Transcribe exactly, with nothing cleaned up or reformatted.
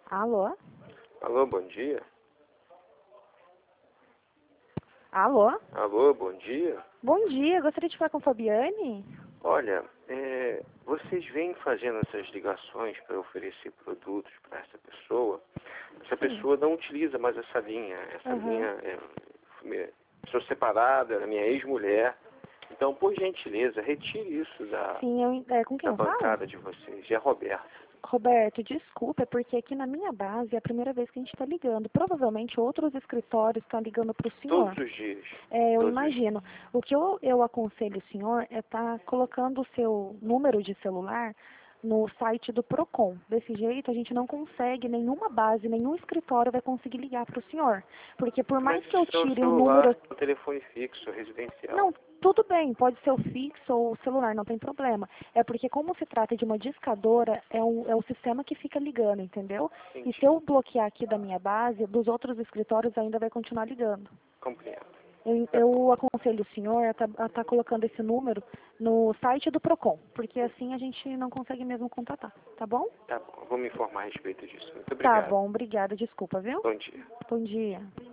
Alô? Alô, bom dia. Alô? Alô, bom dia. Bom dia, gostaria de falar com a Fabiane? Olha, é, vocês vêm fazendo essas ligações para oferecer produtos para essa pessoa. Essa Sim. pessoa não utiliza mais essa linha. Essa Uhum. linha é, é, sou separada, ela é minha ex-mulher. Então, por gentileza, retire isso da, Sim, eu, é, com quem da eu falo? bancada de vocês. É Roberto. Roberto, desculpa, é porque aqui na minha base é a primeira vez que a gente está ligando. Provavelmente outros escritórios estão ligando para o senhor. Todos os dias. É, eu Todos os imagino. O que eu, eu aconselho o senhor é estar colocando o seu número de celular no site do Procon. Desse jeito a gente não consegue, nenhuma base, nenhum escritório vai conseguir ligar para o senhor. Porque por mais Mas que eu isso é um tire o celular, número... um telefone fixo, residencial. Não, tudo bem, pode ser o fixo ou o celular, não tem problema. É porque como se trata de uma discadora, é, um, é o sistema que fica ligando, entendeu? E Entendi. se eu bloquear aqui da minha base, dos outros escritórios ainda vai continuar ligando. Compreendo. Eu, eu aconselho o senhor a estar tá colocando esse número no site do Procon, porque assim a gente não consegue mesmo contatar, tá bom? Tá bom, eu vou me informar a respeito disso. Muito Tá obrigado. bom, obrigada, desculpa, viu? Bom dia. Bom dia.